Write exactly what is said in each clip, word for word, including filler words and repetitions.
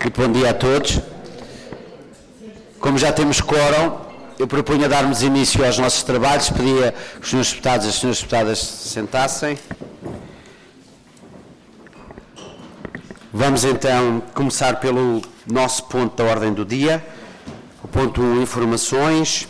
Muito bom dia a todos. Como já temos quórum, eu propunha darmos início aos nossos trabalhos. Pedia que os senhores deputados e as senhoras deputadas se sentassem. Vamos então começar pelo nosso ponto da ordem do dia, o ponto um, informações.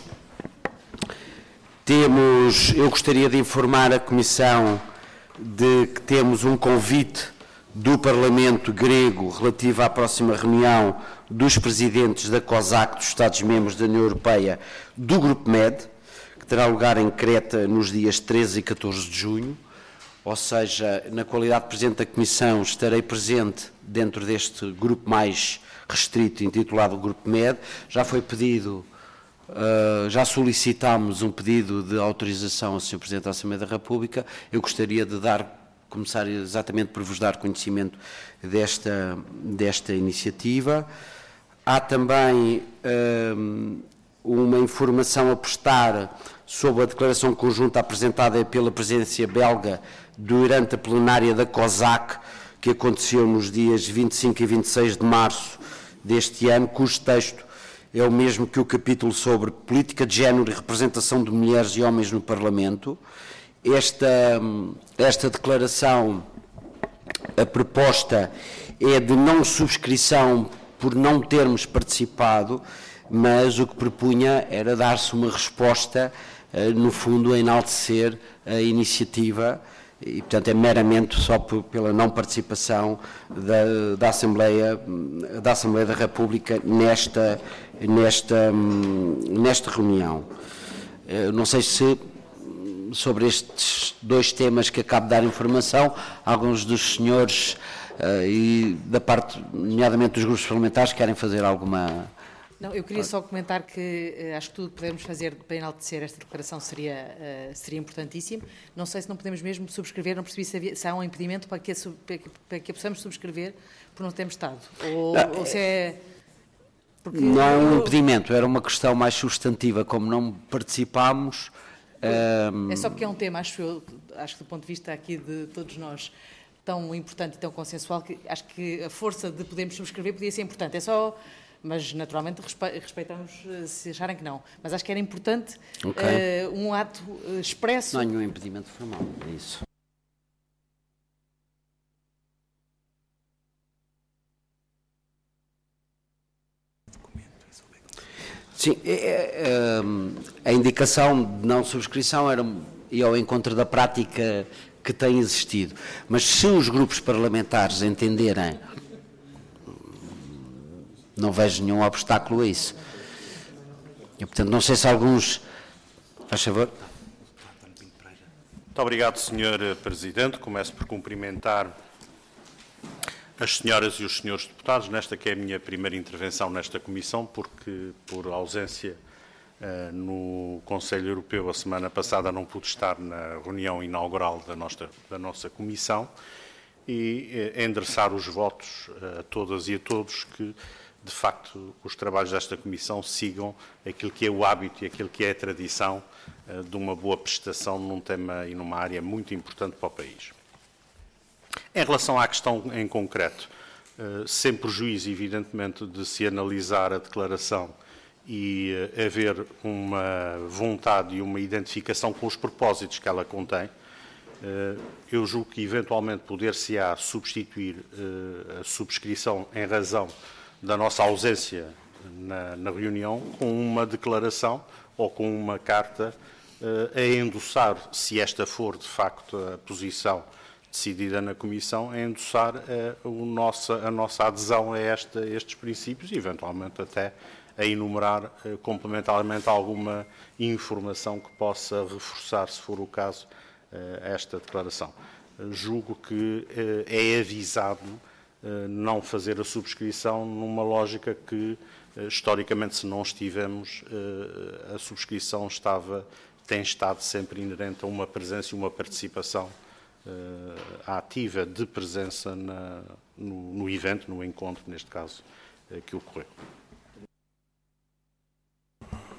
Temos, eu gostaria de informar a Comissão de que temos um convite do Parlamento grego relativo à próxima reunião dos presidentes da COSAC, dos Estados-membros da União Europeia, do Grupo MED, que terá lugar em Creta nos dias treze e catorze de junho, ou seja, na qualidade de Presidente da Comissão, estarei presente dentro deste grupo mais restrito, intitulado Grupo MED. Já foi pedido, uh, já solicitámos um pedido de autorização ao senhor Presidente da Assembleia da República. Eu gostaria de dar começar exatamente por vos dar conhecimento desta, desta iniciativa. Há também um, uma informação a prestar sobre a declaração conjunta apresentada pela presidência belga durante a plenária da COSAC, que aconteceu nos dias vinte e cinco e vinte e seis de março deste ano, cujo texto é o mesmo que o capítulo sobre política de género e representação de mulheres e homens no Parlamento. Esta, esta declaração, a proposta é de não subscrição por não termos participado, mas o que propunha era dar-se uma resposta, no fundo, a enaltecer a iniciativa, e, portanto, é meramente só por, pela não participação da, da, Assembleia, da Assembleia da República nesta, nesta, nesta reunião. Eu não sei se sobre estes dois temas que acabo de dar informação, alguns dos senhores uh, e da parte, nomeadamente dos grupos parlamentares, querem fazer alguma... Não, eu queria só comentar que uh, acho que tudo que podemos fazer para enaltecer esta declaração seria, uh, seria importantíssimo. Não sei se não podemos mesmo subscrever, não percebi se, havia, se há um impedimento para que, a, para que a possamos subscrever por não termos estado. Ou, não, ou se é... Porque não é um impedimento, era uma questão mais substantiva, como não participámos... Um... É só porque é um tema, acho eu, acho que do ponto de vista aqui de todos nós, tão importante e tão consensual, que acho que a força de podermos subscrever podia ser importante. É só, mas naturalmente respeitamos se acharem que não. Mas acho que era importante okay. uh, um ato uh, expresso. Não há nenhum impedimento formal, é isso. Sim, é, é, a indicação de não subscrição era ir ao encontro da prática que tem existido. Mas se os grupos parlamentares entenderem, não vejo nenhum obstáculo a isso. E, portanto, não sei se alguns... Faz favor. Muito obrigado, senhor Presidente. Começo por cumprimentar as senhoras e os senhores deputados, nesta que é a minha primeira intervenção nesta comissão, porque por ausência uh, no Conselho Europeu a semana passada não pude estar na reunião inaugural da nossa, da nossa comissão e uh, endereçar os votos uh, a todas e a todos que, de facto, os trabalhos desta comissão sigam aquilo que é o hábito e aquilo que é a tradição uh, de uma boa prestação num tema e numa área muito importante para o país. Em relação à questão em concreto, sem prejuízo, evidentemente, de se analisar a declaração e haver uma vontade e uma identificação com os propósitos que ela contém, eu julgo que, eventualmente, poder-se-á substituir a subscrição em razão da nossa ausência na, na reunião com uma declaração ou com uma carta a endossar, se esta for, de facto, a posição decidida na Comissão, a endossar a, o nossa, a nossa adesão a, esta, a estes princípios e, eventualmente, até a enumerar eh, complementarmente alguma informação que possa reforçar, se for o caso, eh, esta declaração. Eh, julgo que eh, é avisado eh, não fazer a subscrição numa lógica que, eh, historicamente, se não estivemos, eh, a subscrição estava, tem estado sempre inerente a uma presença e uma participação Uh, ativa de presença na, no, no evento, no encontro, neste caso, uh, que ocorreu.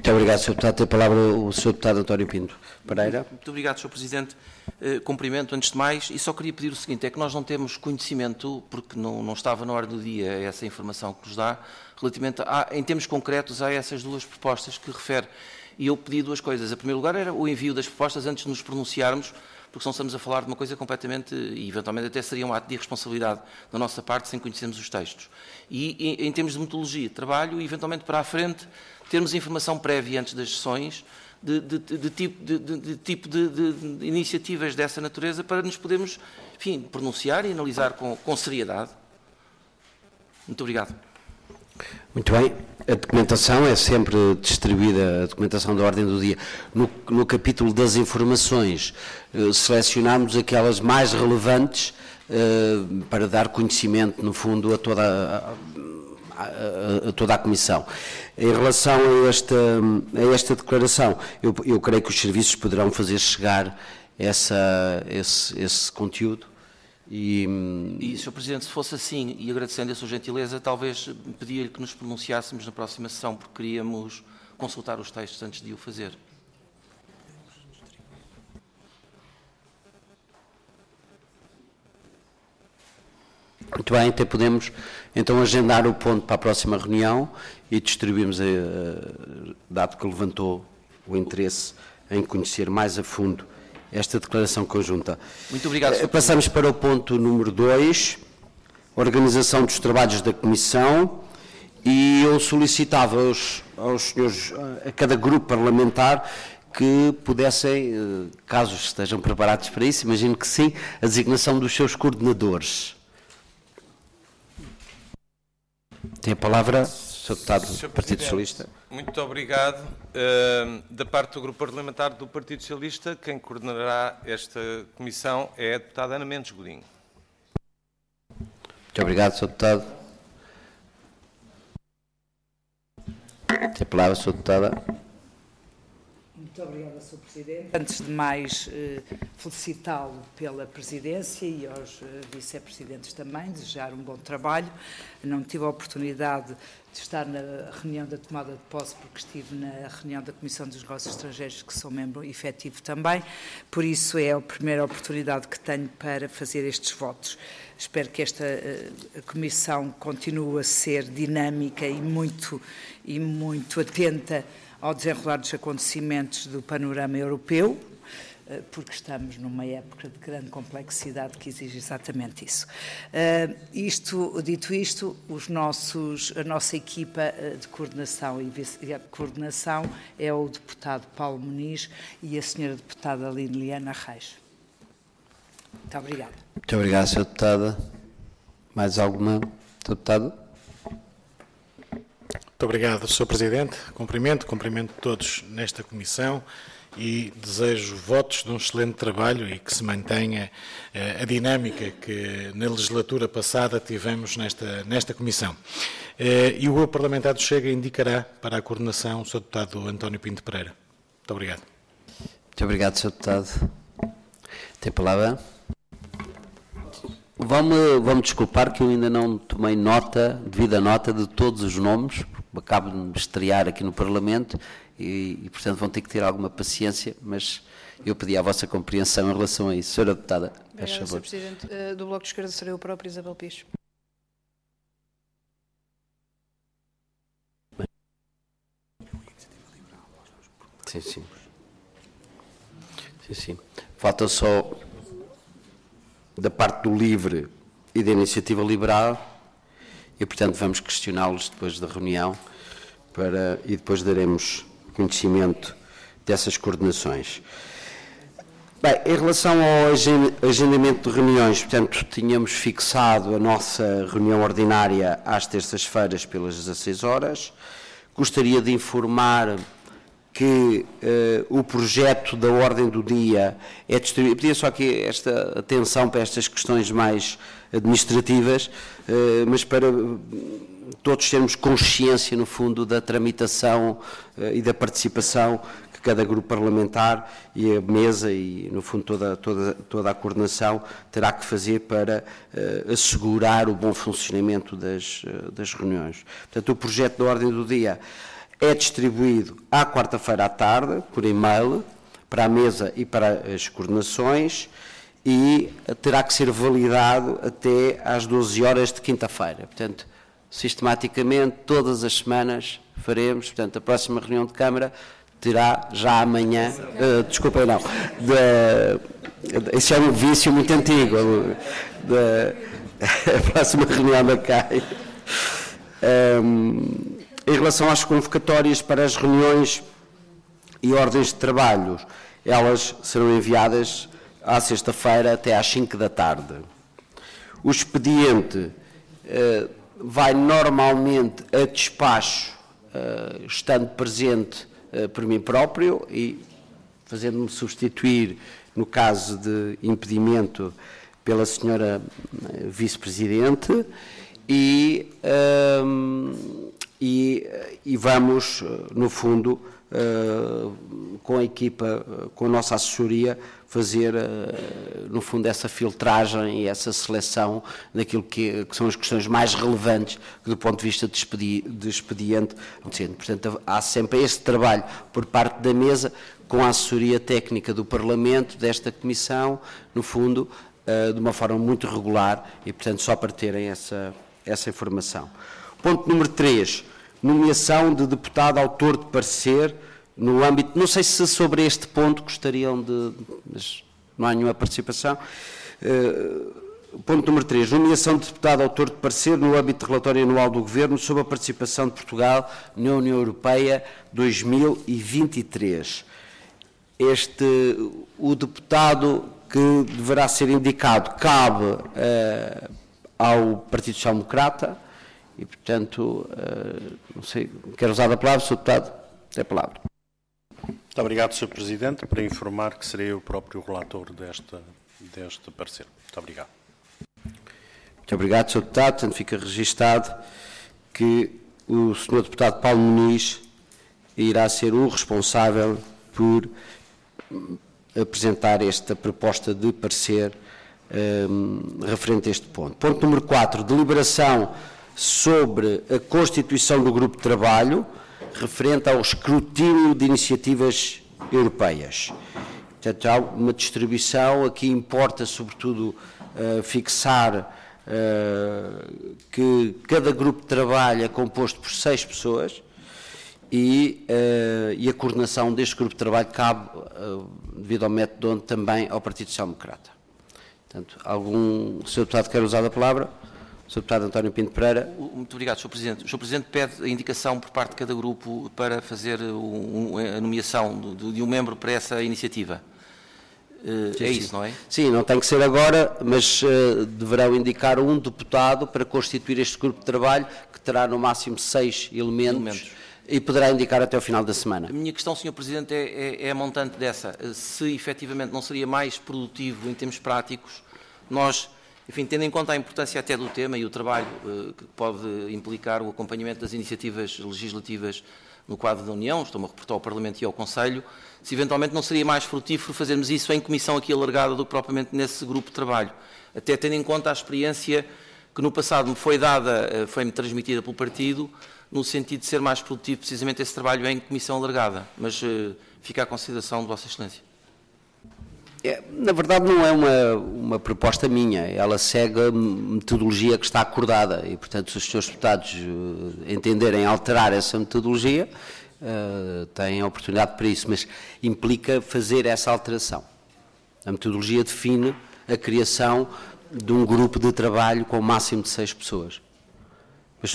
Muito obrigado, senhor Deputado. Tem a palavra o senhor Deputado António Pinto Pereira. Muito obrigado, senhor Presidente. Uh, cumprimento, antes de mais, e só queria pedir o seguinte, é que nós não temos conhecimento, porque não, não estava na ordem do dia essa informação que nos dá, relativamente, a, em termos concretos, a essas duas propostas que refere. E eu pedi duas coisas. A primeiro lugar era o envio das propostas antes de nos pronunciarmos, porque senão estamos a falar de uma coisa completamente, e eventualmente até seria um ato de irresponsabilidade da nossa parte, sem conhecermos os textos. E em, em termos de metodologia de trabalho, e eventualmente para a frente, termos informação prévia antes das sessões, de, de, de, de tipo, de, de, de, tipo de, de, de iniciativas dessa natureza, para nos podermos, enfim, pronunciar e analisar com, com seriedade. Muito obrigado. Muito bem. A documentação é sempre distribuída, a documentação da ordem do dia. No, no capítulo das informações, eh, selecionámos aquelas mais relevantes eh, para dar conhecimento, no fundo, a toda a, a, a toda a Comissão. Em relação a esta, a esta declaração, eu, eu creio que os serviços poderão fazer chegar essa, esse, esse conteúdo. E, e, senhor Presidente, se fosse assim, e agradecendo a sua gentileza, talvez pedia-lhe que nos pronunciássemos na próxima sessão, porque queríamos consultar os textos antes de o fazer. Muito bem, até podemos então agendar o ponto para a próxima reunião e distribuirmos, a, a, dado que levantou o interesse em conhecer mais a fundo esta declaração conjunta. Muito obrigado, senhor Passamos para o ponto número dois, organização dos trabalhos da Comissão, e eu solicitava aos, aos senhores, a cada grupo parlamentar, que pudessem, caso estejam preparados para isso, imagino que sim, a designação dos seus coordenadores. Tem a palavra, senhor Deputado do Partido Socialista. Muito obrigado. Uh, da parte do Grupo Parlamentar do Partido Socialista, quem coordenará esta comissão é a deputada Ana Mendes Godinho. Muito obrigado, senhor Deputado. Tem a palavra, senhor Deputada. Muito obrigada, senhor Presidente. Antes de mais, eh, felicitá-lo pela presidência e aos eh, vice-presidentes também, desejar um bom trabalho. Não tive a oportunidade de estar na reunião da tomada de posse, porque estive na reunião da Comissão dos Negócios Estrangeiros, que sou membro efetivo também, por isso é a primeira oportunidade que tenho para fazer estes votos. Espero que esta uh, Comissão continue a ser dinâmica e muito, e muito atenta ao desenrolar dos acontecimentos do panorama europeu, uh, porque estamos numa época de grande complexidade que exige exatamente isso. Uh, isto, dito isto, os nossos, a nossa equipa de coordenação e vice-coordenação é o deputado Paulo Muniz e a senhora deputada Liliana Reis. Muito obrigada. Muito obrigado, senhora Deputada. Mais alguma, senhor Deputado? Muito obrigado, senhor Presidente. Cumprimento, cumprimento todos nesta comissão e desejo votos de um excelente trabalho e que se mantenha eh, a dinâmica que na legislatura passada tivemos nesta, nesta comissão. Eh, e o Grupo Parlamentar do Chega indicará para a coordenação o senhor Deputado António Pinto Pereira. Muito obrigado. Muito obrigado, senhor Deputado. Tem a palavra? Vão-me vão desculpar que eu ainda não tomei nota, devida nota de todos os nomes, acabo de me estrear aqui no Parlamento e, e, portanto, vão ter que ter alguma paciência, mas eu pedi a vossa compreensão em relação a isso. Senhora Deputada, faz favor. senhor Presidente. Uh, do Bloco de Esquerda serei eu próprio, Isabel Pires. Sim, sim. Sim, sim. Falta só, da parte do LIVRE e da Iniciativa Liberal, e, portanto, vamos questioná-los depois da reunião para, e depois daremos conhecimento dessas coordenações. Bem, em relação ao agendamento de reuniões, portanto, tínhamos fixado a nossa reunião ordinária às terças-feiras pelas dezasseis horas. Gostaria de informar que uh, o projeto da ordem do dia é distribuído. Pedia só aqui esta atenção para estas questões mais administrativas, uh, mas para todos termos consciência, no fundo, da tramitação uh, e da participação que cada grupo parlamentar e a mesa e, no fundo, toda, toda, toda a coordenação terá que fazer para uh, assegurar o bom funcionamento das, uh, das reuniões. Portanto, o projeto da ordem do dia é distribuído à quarta-feira à tarde, por e-mail, para a mesa e para as coordenações, e terá que ser validado até às doze horas de quinta-feira. Portanto, sistematicamente, todas as semanas faremos, portanto, a próxima reunião de Câmara terá já amanhã, uh, desculpa, não, de, isso é um vício muito antigo, de, a próxima reunião da C A I. Um, em relação às convocatórias para as reuniões e ordens de trabalho, elas serão enviadas à sexta-feira até às cinco da tarde. O expediente uh, vai normalmente a despacho, uh, estando presente uh, por mim próprio e fazendo-me substituir, no caso de impedimento, pela senhora uh, vice-presidente, e, uh, e, e vamos, uh, no fundo, uh, com a equipa, uh, com a nossa assessoria, fazer, no fundo, essa filtragem e essa seleção daquilo que, que são as questões mais relevantes do ponto de vista de, expedi de expediente. Portanto, há sempre este trabalho por parte da mesa, com a assessoria técnica do Parlamento, desta Comissão, no fundo, de uma forma muito regular e, portanto, só para terem essa, essa informação. Ponto número três, nomeação de deputado autor de parecer no âmbito, não sei se sobre este ponto gostariam de, mas não há nenhuma participação. Uh, ponto número três, nomeação de deputado autor de parecer no âmbito de relatório anual do Governo sobre a participação de Portugal na União Europeia dois mil e vinte e três. Este, o deputado que deverá ser indicado cabe uh, ao Partido Social Democrata e, portanto, uh, não sei, quero usar a palavra, senhor Deputado, tem a palavra. Muito obrigado, senhor Presidente, para informar que serei eu próprio relator desta, deste parecer. Muito obrigado. Muito obrigado, senhor Deputado. Portanto, fica registado que o senhor Deputado Paulo Muniz irá ser o responsável por apresentar esta proposta de parecer um, referente a este ponto. Ponto número quatro, deliberação sobre a constituição do grupo de trabalho referente ao escrutínio de iniciativas europeias. Portanto, há uma distribuição, aqui importa sobretudo uh, fixar uh, que cada grupo de trabalho é composto por seis pessoas e, uh, e a coordenação deste grupo de trabalho cabe, uh, devido ao método, também ao Partido Social Democrata. Portanto, algum senhor Deputado quer usar a palavra? senhor Deputado António Pinto Pereira. Muito obrigado, senhor Presidente. O senhor Presidente pede a indicação por parte de cada grupo para fazer um, a nomeação de, de um membro para essa iniciativa. Uh, sim, é isso, sim. Não é? Sim, não tem que ser agora, mas uh, deverão indicar um deputado para constituir este grupo de trabalho, que terá no máximo seis elementos, elementos. E poderá indicar até ao final da semana. A minha questão, senhor Presidente, é, é, é a montante dessa. Se efetivamente não seria mais produtivo em termos práticos, nós... Enfim, tendo em conta a importância até do tema e o trabalho uh, que pode implicar o acompanhamento das iniciativas legislativas no quadro da União, estou-me a reportar ao Parlamento e ao Conselho, se eventualmente não seria mais frutífero fazermos isso em comissão aqui alargada do que propriamente nesse grupo de trabalho. Até tendo em conta a experiência que no passado me foi dada, uh, foi-me transmitida pelo partido, no sentido de ser mais produtivo precisamente esse trabalho em comissão alargada. Mas uh, fica à consideração de Vossa Excelência. É, na verdade não é uma, uma proposta minha, ela segue a metodologia que está acordada e, portanto, se os senhores deputados uh, entenderem alterar essa metodologia, uh, têm a oportunidade para isso, mas implica fazer essa alteração. A metodologia define a criação de um grupo de trabalho com o máximo de seis pessoas. Mas...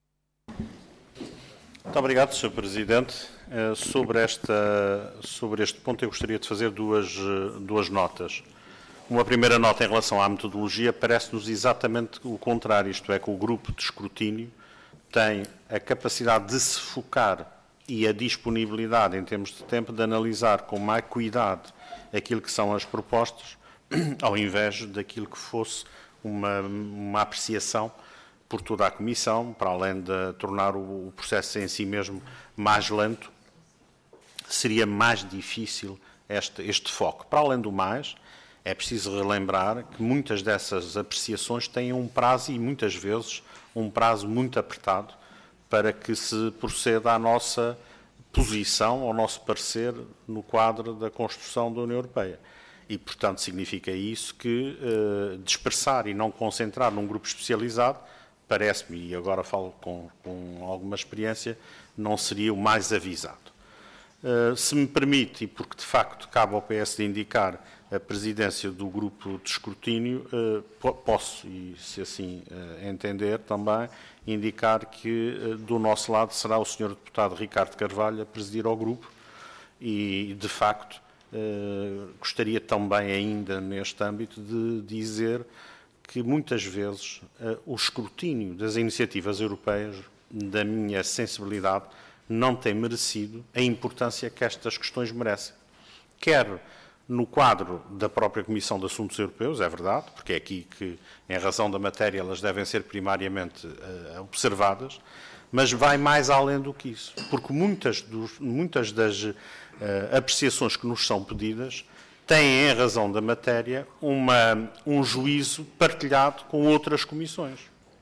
Muito obrigado, senhor Presidente. Sobre, esta, sobre este ponto eu gostaria de fazer duas, duas notas. Uma primeira nota em relação à metodologia, parece-nos exatamente o contrário, isto é, que o grupo de escrutínio tem a capacidade de se focar e a disponibilidade em termos de tempo de analisar com mais cuidado aquilo que são as propostas, ao invés daquilo que fosse uma, uma apreciação por toda a Comissão, para além de tornar o, o processo em si mesmo mais lento, seria mais difícil este, este foco. Para além do mais, é preciso relembrar que muitas dessas apreciações têm um prazo, e muitas vezes um prazo muito apertado, para que se proceda à nossa posição, ao nosso parecer, no quadro da construção da União Europeia. E, portanto, significa isso que eh, dispersar e não concentrar num grupo especializado, parece-me, e agora falo com, com alguma experiência, não seria o mais avisado. Uh, se me permite, e porque de facto cabe ao P S D indicar a presidência do grupo de escrutínio, uh, posso, e se assim uh, entender também, indicar que uh, do nosso lado será o senhor deputado Ricardo Carvalho a presidir ao grupo e, de facto, uh, gostaria também ainda neste âmbito de dizer que muitas vezes uh, o escrutínio das iniciativas europeias, da minha sensibilidade, não tem merecido a importância que estas questões merecem. Quer no quadro da própria Comissão de Assuntos Europeus, é verdade, porque é aqui que, em razão da matéria, elas devem ser primariamente uh, observadas, mas vai mais além do que isso, porque muitas, dos, muitas das uh, apreciações que nos são pedidas têm, em razão da matéria, uma, um juízo partilhado com outras comissões.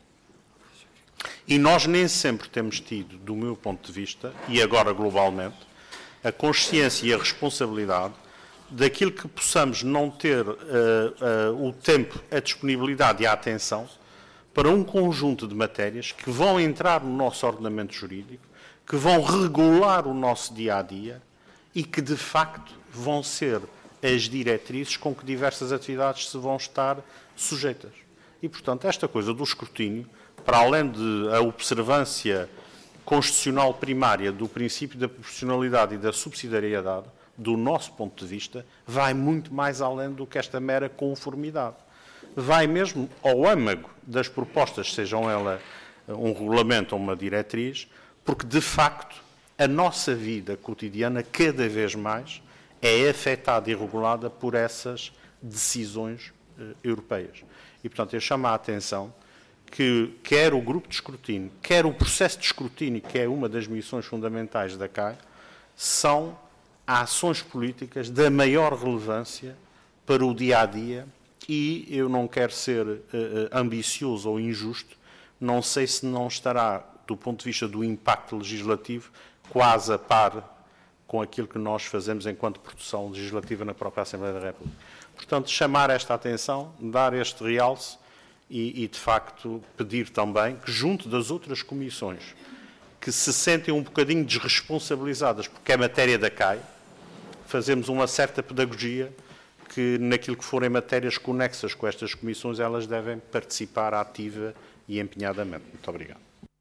E nós nem sempre temos tido, do meu ponto de vista, e agora globalmente, a consciência e a responsabilidade daquilo que possamos não ter uh, uh, o tempo, a disponibilidade e a atenção para um conjunto de matérias que vão entrar no nosso ordenamento jurídico, que vão regular o nosso dia-a-dia e que, de facto, vão ser as diretrizes com que diversas atividades se vão estar sujeitas. E, portanto, esta coisa do escrutínio, para além da observância constitucional primária do princípio da proporcionalidade e da subsidiariedade, do nosso ponto de vista, vai muito mais além do que esta mera conformidade. Vai mesmo ao âmago das propostas, sejam elas um regulamento ou uma diretriz, porque, de facto, a nossa vida cotidiana, cada vez mais, é afetada e regulada por essas decisões eh, europeias. E, portanto, eu chamo a atenção que quer o grupo de escrutínio, quer o processo de escrutínio, que é uma das missões fundamentais da C A I, são ações políticas da maior relevância para o dia-a-dia e eu não quero ser uh, ambicioso ou injusto, não sei se não estará, do ponto de vista do impacto legislativo, quase a par com aquilo que nós fazemos enquanto produção legislativa na própria Assembleia da República. Portanto, chamar esta atenção, dar este realce e, e, de facto, pedir também que, junto das outras comissões que se sentem um bocadinho desresponsabilizadas porque é matéria da C A I, fazemos uma certa pedagogia que, naquilo que forem matérias conexas com estas comissões, elas devem participar ativa e empenhadamente. Muito obrigado.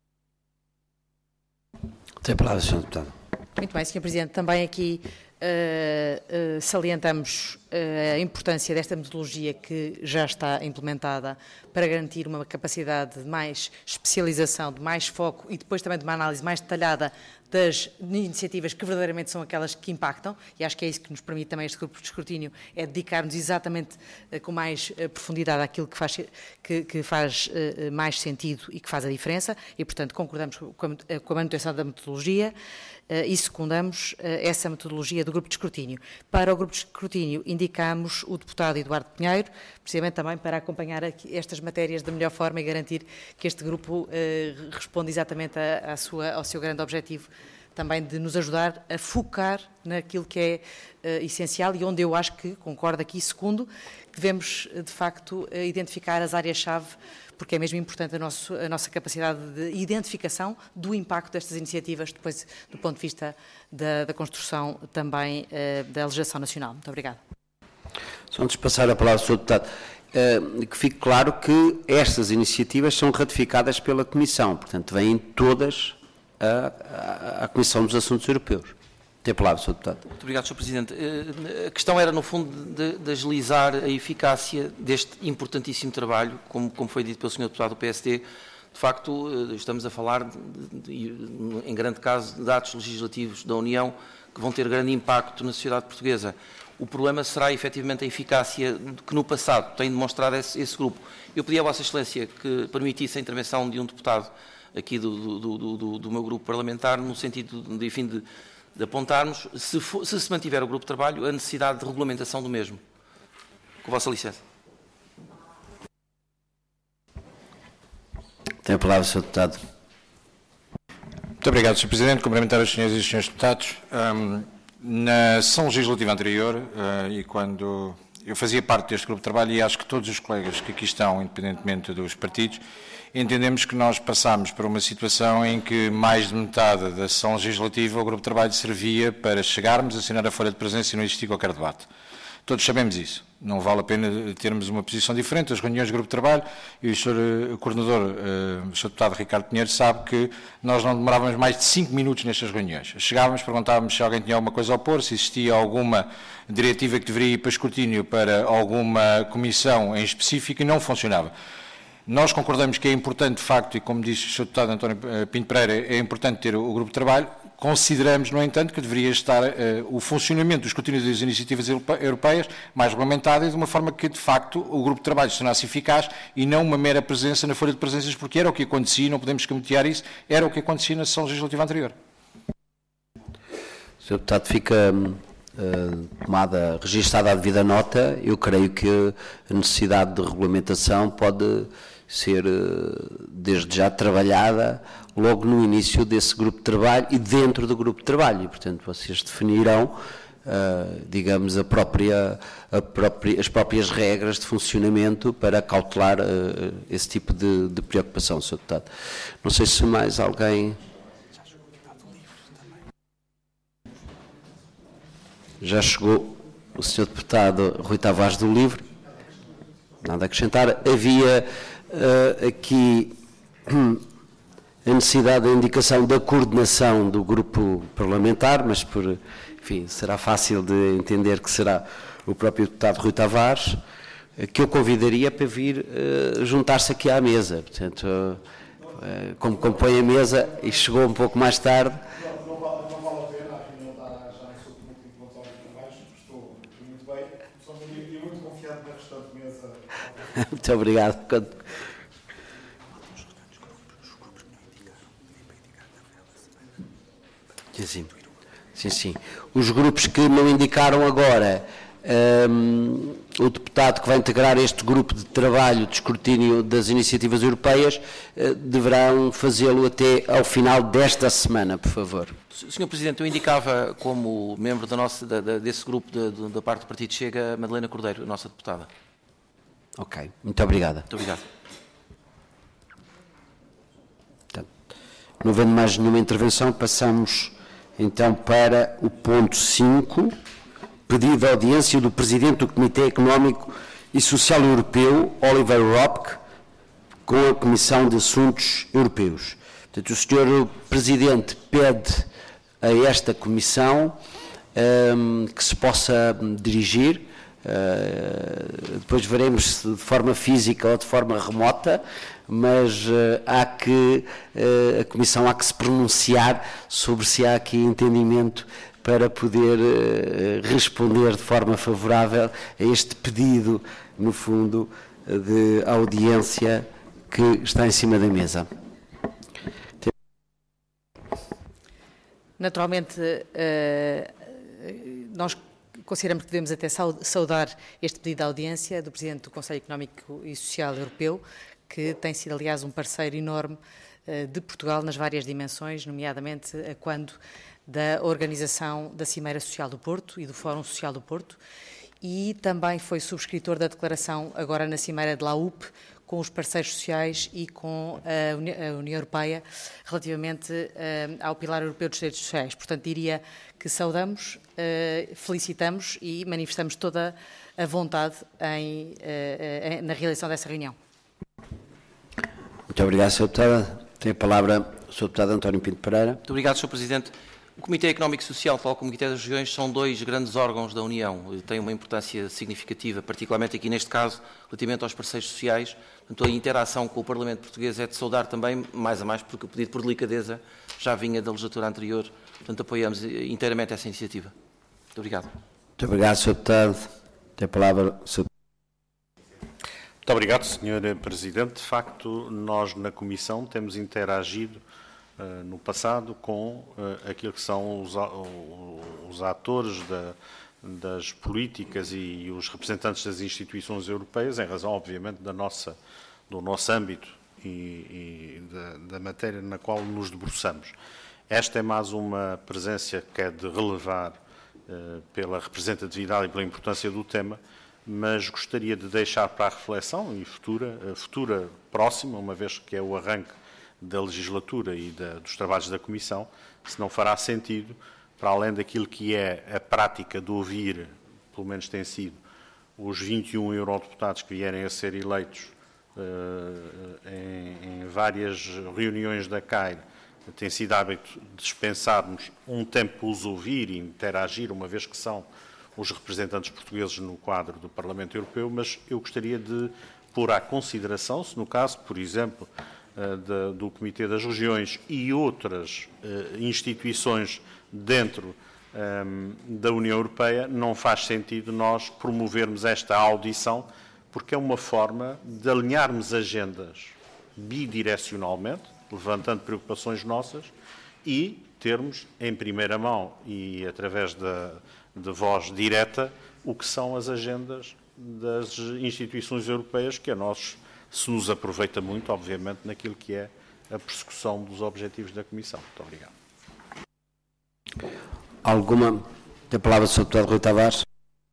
Tem a palavra, senhor Deputado. Muito bem, senhor Presidente. Também aqui uh, uh, salientamos uh, a importância desta metodologia que já está implementada para garantir uma capacidade de mais especialização, de mais foco e depois também de uma análise mais detalhada das iniciativas que verdadeiramente são aquelas que impactam, e acho que é isso que nos permite também este grupo de escrutínio, é dedicar-nos exatamente uh, com mais uh, profundidade àquilo que faz, que, que faz uh, mais sentido e que faz a diferença, e portanto concordamos com a, com a manutenção da metodologia uh, e secundamos uh, essa metodologia do grupo de escrutínio. Para o grupo de escrutínio indicamos o deputado Eduardo Pinheiro, precisamente também para acompanhar aqui estas matérias da melhor forma e garantir que este grupo uh, responde exatamente a, a sua, ao seu grande objetivo, também de nos ajudar a focar naquilo que é uh, essencial e onde eu acho que, concordo aqui, segundo, devemos, de facto, uh, identificar as áreas-chave, porque é mesmo importante a, nosso, a nossa capacidade de identificação do impacto destas iniciativas, depois, do ponto de vista da, da construção também uh, da legislação nacional. Muito obrigada. Só antes de passar a palavra ao senhor Deputado, uh, que fique claro que estas iniciativas são ratificadas pela Comissão, portanto, vêm todas à Comissão dos Assuntos Europeus. Tem a palavra, senhor Deputado. Muito obrigado, senhor Presidente. A questão era, no fundo, de, de agilizar a eficácia deste importantíssimo trabalho, como, como foi dito pelo senhor Deputado do P S D. De facto, estamos a falar, de, de, em grande caso, de atos legislativos da União que vão ter grande impacto na sociedade portuguesa. O problema será, efetivamente, a eficácia que, no passado, tem demonstrado esse, esse grupo. Eu pedi à Vossa Excelência que permitisse a intervenção de um deputado aqui do, do, do, do, do meu grupo parlamentar, no sentido de, enfim, de, de apontarmos, se, for, se se mantiver o grupo de trabalho, a necessidade de regulamentação do mesmo. Com a vossa licença. Tem a palavra, senhor Deputado. Muito obrigado, senhor Presidente. Cumprimentar as senhoras e os senhores deputados. Um, na sessão legislativa anterior, uh, e quando eu fazia parte deste grupo de trabalho, e acho que todos os colegas que aqui estão, independentemente dos partidos, entendemos que nós passámos por uma situação em que mais de metade da sessão legislativa o grupo de trabalho servia para chegarmos, assinar a folha de presença e não existir qualquer debate. Todos sabemos isso. Não vale a pena termos uma posição diferente. As reuniões do grupo de trabalho, e o senhor Coordenador, o senhor Deputado Ricardo Pinheiro, sabe que nós não demorávamos mais de cinco minutos nestas reuniões. Chegávamos, perguntávamos se alguém tinha alguma coisa a opor, se existia alguma diretiva que deveria ir para escrutínio para alguma comissão em específico, e não funcionava. Nós concordamos que é importante, de facto, e como disse o senhor Deputado António Pinto Pereira, é importante ter o grupo de trabalho. Consideramos, no entanto, que deveria estar uh, o funcionamento do escrutínio das iniciativas europeias mais regulamentado e de uma forma que, de facto, o grupo de trabalho se tornasse eficaz e não uma mera presença na folha de presenças, porque era o que acontecia, não podemos escamotear isso, era o que acontecia na sessão legislativa anterior. senhor Deputado, fica uh, tomada, registada a devida nota. Eu creio que a necessidade de regulamentação pode ser, uh, desde já, trabalhada logo no início desse grupo de trabalho e dentro do grupo de trabalho. E, portanto, vocês definirão, uh, digamos, a própria, a própria, as próprias regras de funcionamento para cautelar uh, esse tipo de, de preocupação, senhor Deputado. Não sei se mais alguém... Já chegou o senhor Deputado Rui Tavares do Livre. Nada a acrescentar. Havia uh, aqui... a necessidade da indicação da coordenação do grupo parlamentar, mas, por, enfim, será fácil de entender que será o próprio deputado Rui Tavares, que eu convidaria para vir uh, juntar-se aqui à mesa. Portanto, uh, uh, como compõe a mesa e chegou um pouco mais tarde... Não vale a pena, a reunião está já no seu ponto de pontual de trabalho, estou muito bem, só e muito confiado na restante mesa. Muito obrigado. Sim, sim, sim. Os grupos que não indicaram agora, um, o deputado que vai integrar este grupo de trabalho de escrutínio das iniciativas europeias, uh, deverão fazê-lo até ao final desta semana, por favor. senhor Presidente, eu indicava como membro da nossa, da, da, desse grupo de, de, da parte do Partido Chega, Madalena Cordeiro, a nossa deputada. Ok, muito obrigada. Muito obrigado. Então, não havendo mais nenhuma intervenção, passamos... então para o ponto cinco, pedido de audiência do Presidente do Comitê Económico e Social Europeu, Oliver Ropke, com a Comissão de Assuntos Europeus. Portanto, o senhor Presidente pede a esta Comissão um, que se possa dirigir, uh, depois veremos se de forma física ou de forma remota, mas uh, há que, uh, a Comissão há que se pronunciar sobre se há aqui entendimento para poder uh, responder de forma favorável a este pedido, no fundo, de audiência que está em cima da mesa. Naturalmente, uh, nós consideramos que devemos até saudar este pedido de audiência do Presidente do Conselho Económico e Social Europeu, que tem sido, aliás, um parceiro enorme uh, de Portugal nas várias dimensões, nomeadamente a quando da organização da Cimeira Social do Porto e do Fórum Social do Porto, e também foi subscritor da declaração agora na Cimeira de La U P, com os parceiros sociais e com a, Uni a União Europeia relativamente uh, ao Pilar Europeu dos Direitos Sociais. Portanto, diria que saudamos, uh, felicitamos e manifestamos toda a vontade em, uh, uh, na realização dessa reunião. Muito obrigado, senhor Deputado. Tem a palavra o senhor Deputado António Pinto Pereira. Muito obrigado, senhor Presidente. O Comitê Económico e Social, tal como o Comitê das Regiões, são dois grandes órgãos da União. Têm uma importância significativa, particularmente aqui neste caso, relativamente aos parceiros sociais. Portanto, a interação com o Parlamento Português é de saudar também, mais a mais, porque o pedido por delicadeza já vinha da legislatura anterior. Portanto, apoiamos inteiramente essa iniciativa. Muito obrigado. Muito obrigado, senhor Deputado. Tem a palavra o senhor Muito obrigado, senhor Presidente. De facto, nós na Comissão temos interagido uh, no passado com uh, aquilo que são os, os atores da, das políticas e, e os representantes das instituições europeias, em razão, obviamente, da nossa, do nosso âmbito e, e da, da matéria na qual nos debruçamos. Esta é mais uma presença que é de relevar uh, pela representatividade e pela importância do tema, mas gostaria de deixar para a reflexão e futura, a futura próxima, uma vez que é o arranque da legislatura e da, dos trabalhos da Comissão, se não fará sentido, para além daquilo que é a prática de ouvir, pelo menos tem sido, os vinte e um eurodeputados que vierem a ser eleitos uh, em, em várias reuniões da C A I, tem sido hábito dispensarmos um tempo para os ouvir e interagir, uma vez que são os representantes portugueses no quadro do Parlamento Europeu, mas eu gostaria de pôr à consideração, se no caso, por exemplo, uh, de, do Comitê das Regiões e outras uh, instituições dentro um, da União Europeia, não faz sentido nós promovermos esta audição, porque é uma forma de alinharmos agendas bidirecionalmente, levantando preocupações nossas, e termos em primeira mão e através da, de voz direta o que são as agendas das instituições europeias, que a nós se nos aproveita muito, obviamente, naquilo que é a persecução dos objetivos da Comissão. Muito obrigado. Alguma? A palavra do senhor Deputado Rui Tavares.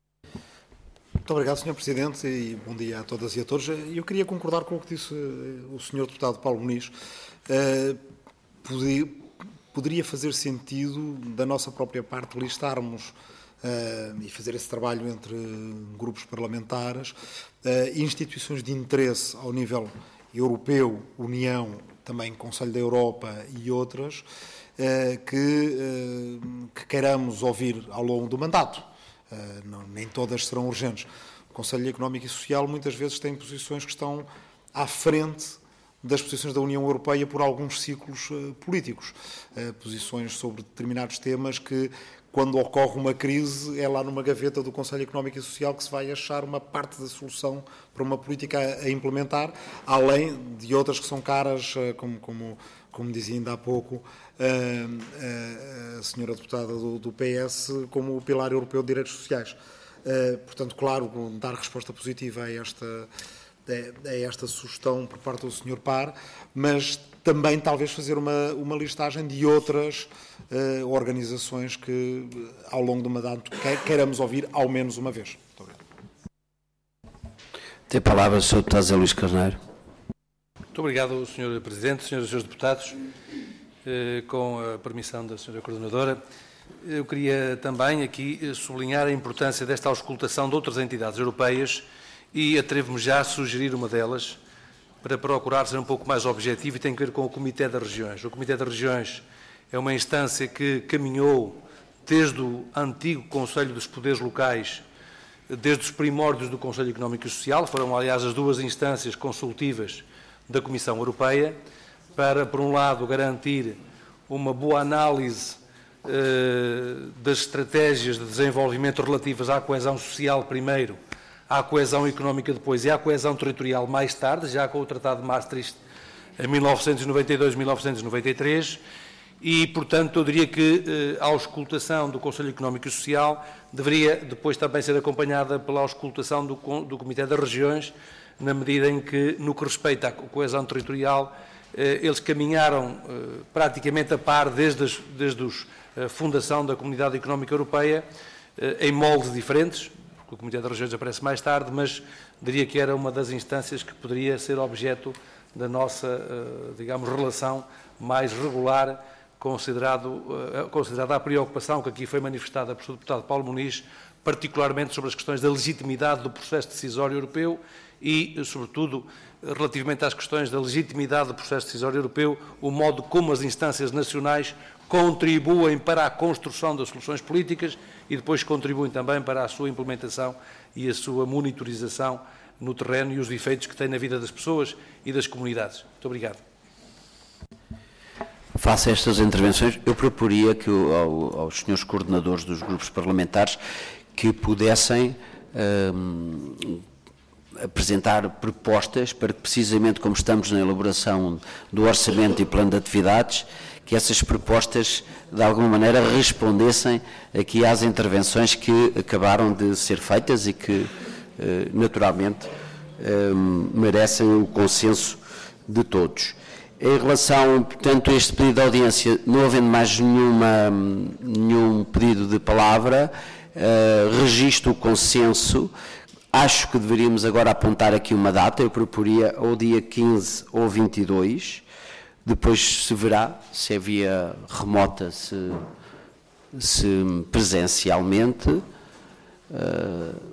Muito obrigado, senhor Presidente, e bom dia a todas e a todos. Eu queria concordar com o que disse o senhor Deputado Paulo Muniz. Uh, podia, poderia fazer sentido, da nossa própria parte, listarmos uh, e fazer esse trabalho entre grupos parlamentares, uh, instituições de interesse ao nível europeu, União, também Conselho da Europa e outras, uh, que, uh, que queiramos ouvir ao longo do mandato. Uh, não, nem todas serão urgentes. O Conselho Económico e Social muitas vezes tem posições que estão à frente das posições da União Europeia por alguns ciclos uh, políticos. Uh, posições sobre determinados temas que, quando ocorre uma crise, é lá numa gaveta do Conselho Económico e Social que se vai achar uma parte da solução para uma política a, a implementar, além de outras que são caras, uh, como, como, como dizia ainda há pouco uh, uh, a senhora deputada do, do P S, como o Pilar Europeu de Direitos Sociais. Uh, portanto, claro, dar resposta positiva a esta... é esta sugestão por parte do senhor Par, mas também talvez fazer uma, uma listagem de outras uh, organizações que, ao longo do mandato, queiramos ouvir ao menos uma vez. Muito obrigado. Tem a palavra o senhor Deputado José Luís Carneiro. Muito obrigado, senhor Presidente, senhoras e senhores deputados. Uh, com a permissão da senhora Coordenadora, eu queria também aqui sublinhar a importância desta auscultação de outras entidades europeias e atrevo-me já a sugerir uma delas para procurar ser um pouco mais objetivo e tem a ver com o Comitê das Regiões. O Comitê das Regiões é uma instância que caminhou desde o antigo Conselho dos Poderes Locais, desde os primórdios do Conselho Económico e Social, foram aliás as duas instâncias consultivas da Comissão Europeia, para, por um lado, garantir uma boa análise eh, das estratégias de desenvolvimento relativas à coesão social primeiro, à coesão económica depois e à coesão territorial mais tarde, já com o Tratado de Maastricht em mil novecentos e noventa e dois a mil novecentos e noventa e três, e, portanto, eu diria que eh, a auscultação do Conselho Económico e Social deveria depois também ser acompanhada pela auscultação do, do Comitê das Regiões, na medida em que, no que respeita à coesão territorial, eh, eles caminharam eh, praticamente a par desde, as, desde os, a fundação da Comunidade Económica Europeia, eh, em moldes diferentes. O Comitê das Regiões aparece mais tarde, mas diria que era uma das instâncias que poderia ser objeto da nossa, digamos, relação mais regular, considerado, considerada a preocupação que aqui foi manifestada pelo deputado Paulo Muniz, particularmente sobre as questões da legitimidade do processo decisório europeu e, sobretudo, relativamente às questões da legitimidade do processo decisório europeu, o modo como as instâncias nacionais contribuem para a construção das soluções políticas e depois contribuem também para a sua implementação e a sua monitorização no terreno e os efeitos que tem na vida das pessoas e das comunidades. Muito obrigado. Face a estas intervenções, eu proporia que ao, aos senhores coordenadores dos grupos parlamentares que pudessem hum, apresentar propostas para que, precisamente como estamos na elaboração do orçamento e plano de atividades, que essas propostas, de alguma maneira, respondessem aqui às intervenções que acabaram de ser feitas e que, naturalmente, merecem o consenso de todos. Em relação, portanto, a este pedido de audiência, não havendo mais nenhuma, nenhum pedido de palavra, uh, registro o consenso. Acho que deveríamos agora apontar aqui uma data. Eu proporia ou dia quinze ou vinte e dois. Depois se verá se é via remota, se, se presencialmente. Uh,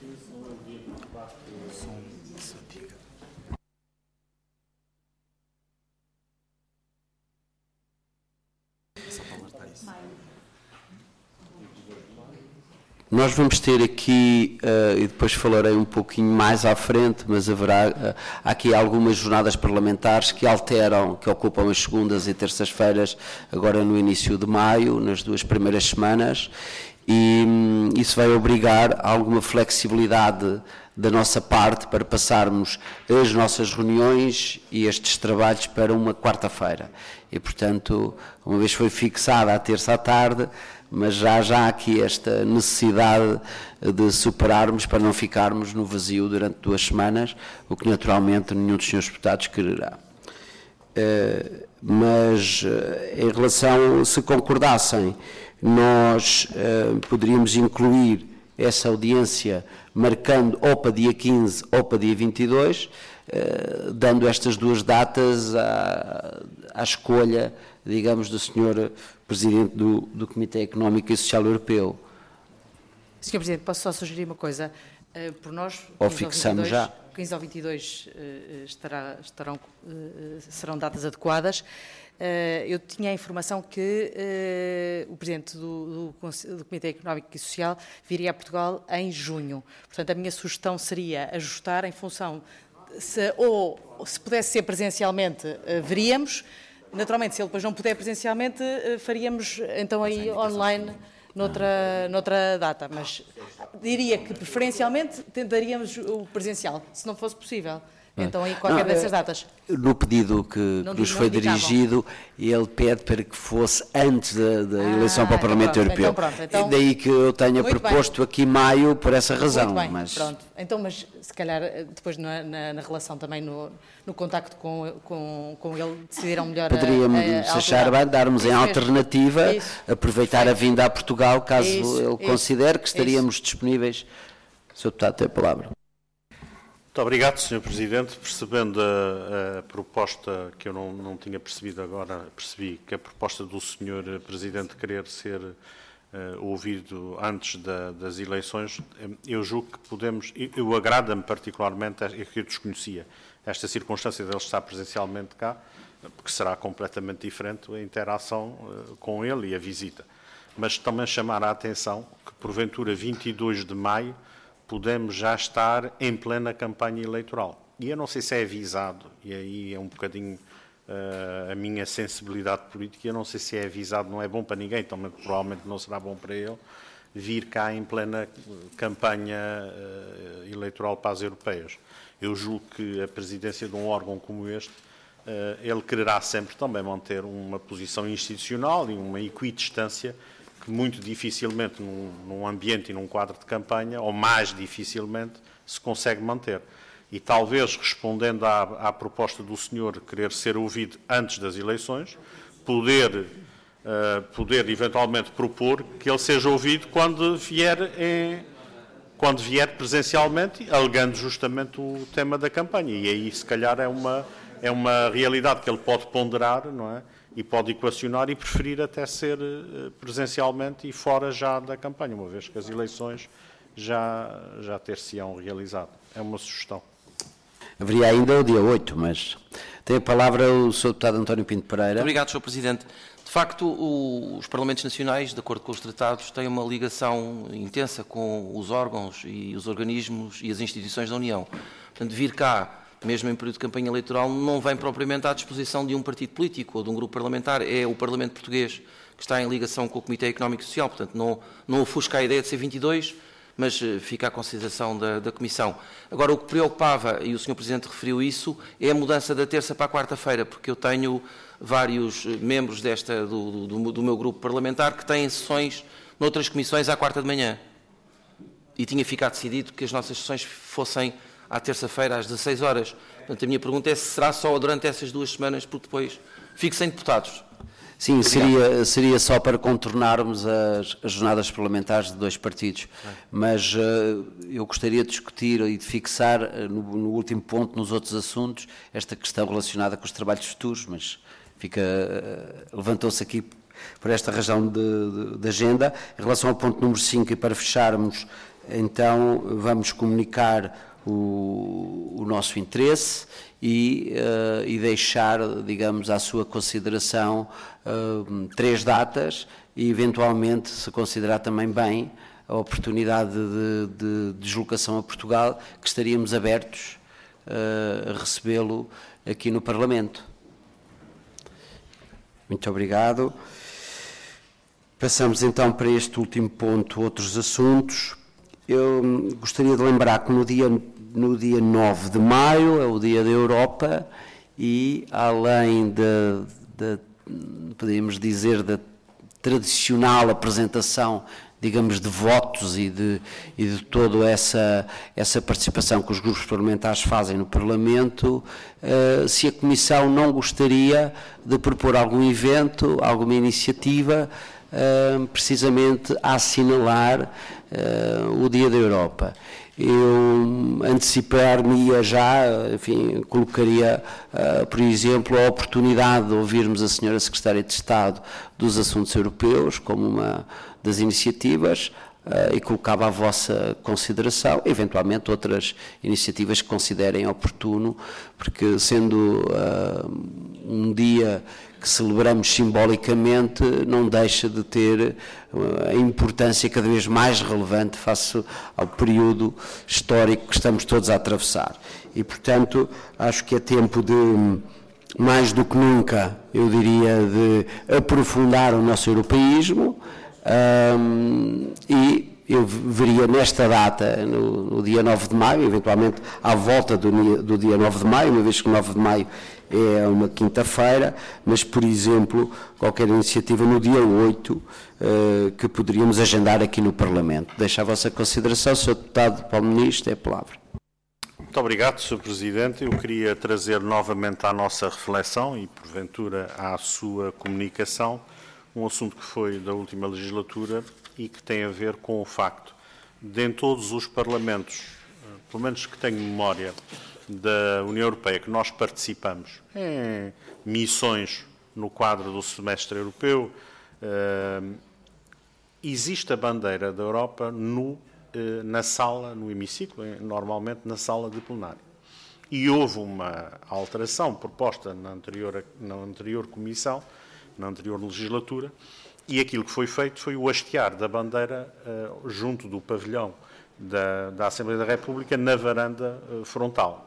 Nós vamos ter aqui, uh, e depois falarei um pouquinho mais à frente, mas haverá uh, aqui algumas jornadas parlamentares que alteram, que ocupam as segundas e terças-feiras, agora no início de maio, nas duas primeiras semanas, e um, isso vai obrigar a alguma flexibilidade da nossa parte para passarmos as nossas reuniões e estes trabalhos para uma quarta-feira. E, portanto, uma vez foi fixada a terça à tarde, mas já já há aqui esta necessidade de superarmos para não ficarmos no vazio durante duas semanas, o que naturalmente nenhum dos senhores deputados quererá. Uh, mas uh, em relação, se concordassem, nós uh, poderíamos incluir essa audiência marcando ou para dia quinze ou para dia vinte e dois, uh, dando estas duas datas à, à escolha, digamos, do senhor Presidente do, do Comitê Económico e Social Europeu. senhor Presidente, posso só sugerir uma coisa? Uh, por nós, ou fixamos já. quinze ou vinte e dois uh, estará, estarão, uh, serão datas adequadas. Uh, eu tinha a informação que uh, o Presidente do, do, do Comitê Económico e Social viria a Portugal em junho. Portanto, a minha sugestão seria ajustar em função, se, ou se pudesse ser presencialmente, uh, veríamos. Naturalmente, se ele depois não puder presencialmente, faríamos então aí online noutra, noutra data, mas diria que preferencialmente tentaríamos o presencial, se não fosse possível. Então aí qualquer não, dessas datas. No pedido que, que nos foi dirigido, ele pede para que fosse antes da, da ah, eleição para o Parlamento pronto, Europeu. Então pronto, então, e daí que eu tenha proposto bem. aqui maio por essa razão. Muito bem, mas... pronto. Então, mas se calhar depois na, na, na relação também, no, no contacto com, com, com ele, decidiram melhor Poderíamos, a, a, a se achar bem, darmos isso em mesmo. alternativa, isso. aproveitar Sim. a vinda a Portugal, caso isso, ele isso, considere que estaríamos isso. disponíveis. senhor Deputado, tem a palavra. Muito obrigado, senhor Presidente. Percebendo a, a proposta que eu não, não tinha percebido agora, percebi que a proposta do senhor Presidente querer ser uh, ouvido antes da, das eleições, eu julgo que podemos, eu, eu agrada-me particularmente, é que eu desconhecia esta circunstância de ele estar presencialmente cá, porque será completamente diferente a interação uh, com ele e a visita. Mas também chamar a atenção que, porventura, vinte e dois de maio, podemos já estar em plena campanha eleitoral. E eu não sei se é avisado, e aí é um bocadinho uh, a minha sensibilidade política, eu não sei se é avisado, não é bom para ninguém, também provavelmente não será bom para ele, vir cá em plena campanha uh, eleitoral para as europeias. Eu julgo que a presidência de um órgão como este, uh, ele quererá sempre também manter uma posição institucional e uma equidistância que muito dificilmente num, num ambiente e num quadro de campanha, ou mais dificilmente, se consegue manter. E talvez, respondendo à, à proposta do senhor querer ser ouvido antes das eleições, poder, uh, poder eventualmente propor que ele seja ouvido quando vier, em, quando vier presencialmente, alegando justamente o tema da campanha. E aí, se calhar, é uma, é uma realidade que ele pode ponderar, não é? E pode equacionar e preferir até ser presencialmente e fora já da campanha, uma vez que as eleições já, já ter-se-ão realizado. É uma sugestão. Haveria ainda o dia oito, mas tem a palavra o senhor Deputado António Pinto Pereira. Muito obrigado, senhor Presidente. De facto, o, os Parlamentos Nacionais, de acordo com os tratados, têm uma ligação intensa com os órgãos e os organismos e as instituições da União. Portanto, vir cá, mesmo em período de campanha eleitoral, não vem propriamente à disposição de um partido político ou de um grupo parlamentar, é o Parlamento Português que está em ligação com o Comitê Económico e Social, portanto não, não ofusca a ideia de ser vinte e dois, mas fica à consideração da, da Comissão. Agora, o que preocupava, e o senhor Presidente referiu isso, é a mudança da terça para a quarta-feira, porque eu tenho vários membros desta, do, do, do meu grupo parlamentar que têm sessões noutras comissões à quarta de manhã. E tinha ficado decidido que as nossas sessões fossem à terça-feira às dezasseis horas. Portanto, a minha pergunta é se será só durante essas duas semanas, porque depois fico sem deputados. Sim, seria, seria só para contornarmos as, as jornadas parlamentares de dois partidos, mas uh, eu gostaria de discutir e de fixar uh, no, no último ponto, nos outros assuntos, esta questão relacionada com os trabalhos futuros, mas fica, uh, levantou-se aqui por esta razão de, de, de agenda. Em relação ao ponto número cinco, e para fecharmos, então vamos comunicar o, o nosso interesse e, uh, e deixar, digamos, à sua consideração uh, três datas e, eventualmente, se considerar também bem a oportunidade de, de, de deslocação a Portugal, que estaríamos abertos uh, a recebê-lo aqui no Parlamento. Muito obrigado. Passamos então para este último ponto, outros assuntos. Eu gostaria de lembrar que no dia, no dia nove de maio é o Dia da Europa e, além de, de podemos dizer, da tradicional apresentação, digamos, de votos e de, e de toda essa, essa participação que os grupos parlamentares fazem no Parlamento, uh, se a Comissão não gostaria de propor algum evento, alguma iniciativa, Uh, precisamente a assinalar uh, o Dia da Europa. Eu antecipar-me-ia já, enfim, colocaria, uh, por exemplo, a oportunidade de ouvirmos a senhora Secretária de Estado dos Assuntos Europeus como uma das iniciativas, uh, e colocava à vossa consideração, eventualmente outras iniciativas que considerem oportuno, porque sendo uh, um dia que celebramos simbolicamente, não deixa de ter a importância cada vez mais relevante face ao período histórico que estamos todos a atravessar. E, portanto, acho que é tempo de, mais do que nunca, eu diria, de aprofundar o nosso europeísmo, um, e eu veria nesta data, no, no dia nove de maio, eventualmente à volta do, do dia nove de maio, uma vez que nove de maio é uma quinta-feira, mas, por exemplo, qualquer iniciativa no dia oito, uh, que poderíamos agendar aqui no Parlamento. Deixo a vossa consideração, senhor Deputado Paulo Ministro, é a palavra. Muito obrigado, senhor Presidente. Eu queria trazer novamente à nossa reflexão e, porventura, à sua comunicação, um assunto que foi da última legislatura e que tem a ver com o facto de, em todos os parlamentos, pelo menos que tenho memória, da União Europeia, que nós participamos em missões no quadro do semestre europeu, eh, existe a bandeira da Europa no, eh, na sala, no hemiciclo, normalmente na sala de plenário. E houve uma alteração proposta na anterior, na anterior comissão, na anterior legislatura, e aquilo que foi feito foi o hastear da bandeira eh, junto do pavilhão da, da Assembleia da República na varanda eh, frontal.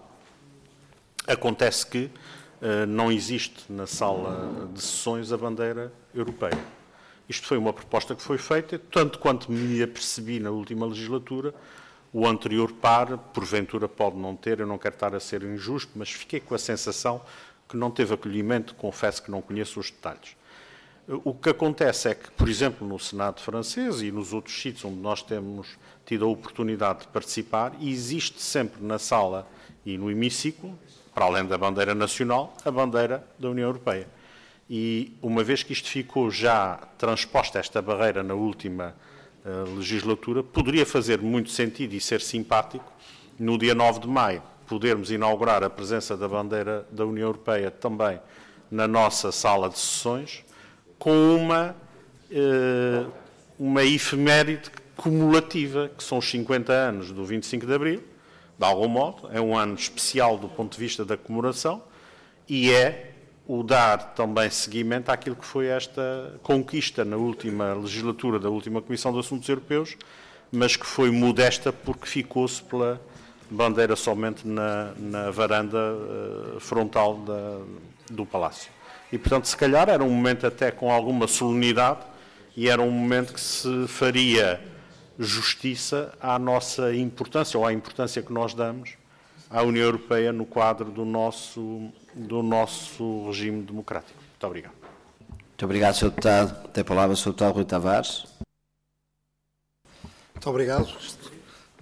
Acontece que uh, não existe na sala de sessões a bandeira europeia. Isto foi uma proposta que foi feita, tanto quanto me apercebi na última legislatura, o anterior par, porventura pode não ter, eu não quero estar a ser injusto, mas fiquei com a sensação que não teve acolhimento, confesso que não conheço os detalhes. O que acontece é que, por exemplo, no Senado francês e nos outros sítios onde nós temos tido a oportunidade de participar, existe sempre na sala e no hemiciclo, para além da bandeira nacional, a bandeira da União Europeia. E, uma vez que isto ficou já transposta, esta barreira, na última uh, legislatura, poderia fazer muito sentido e ser simpático, no dia nove de maio, podermos inaugurar a presença da bandeira da União Europeia também na nossa sala de sessões, com uma, uh, uma efeméride cumulativa, que são os cinquenta anos do vinte e cinco de Abril, de algum modo, é um ano especial do ponto de vista da comemoração e é o dar também seguimento àquilo que foi esta conquista na última legislatura da última Comissão de Assuntos Europeus, mas que foi modesta porque ficou-se pela bandeira somente na, na varanda uh, frontal da, do Palácio. E, portanto, se calhar era um momento até com alguma solenidade e era um momento que se faria justiça à nossa importância, ou à importância que nós damos à União Europeia no quadro do nosso, do nosso regime democrático. Muito obrigado. Muito obrigado, senhor Deputado. Tem a palavra o senhor Deputado Rui Tavares. Muito obrigado,